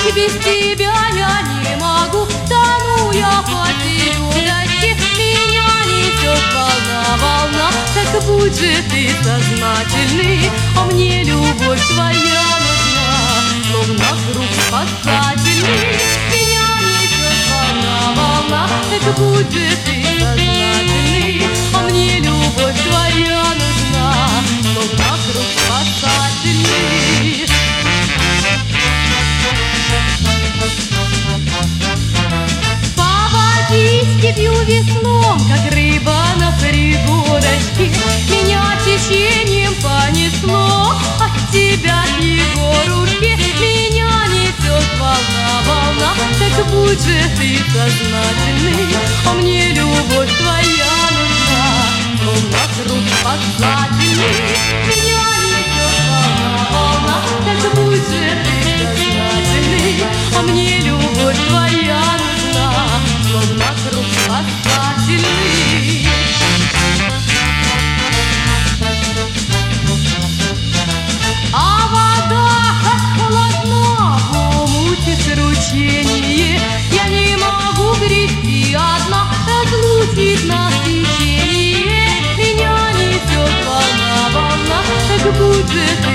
Без тебя я не могу, тону я по селедочке. Меня несет волна, так будь же ты сознательный, а мне любовь твоя нужна, словно круг спасательный. Меня несет волна, так будь же ты сознательный, а мне любовь твоя нужна, словно круг спасательный. Степью веслом, как рыба на пригорочке, меня течением понесло от тебя к Егорушке. Меня несет волна, так будь же ты сознательный, а мне любовь твоя нужна, словно круг спасательный. Меня несет волна, так будь же ты сознательный, а мне любовь твоя нужна, словно круг спасательный. А вода как холодна в омуте крученье, я не могу грести одна, разлучит нас течение. Меня несет волна, так будь же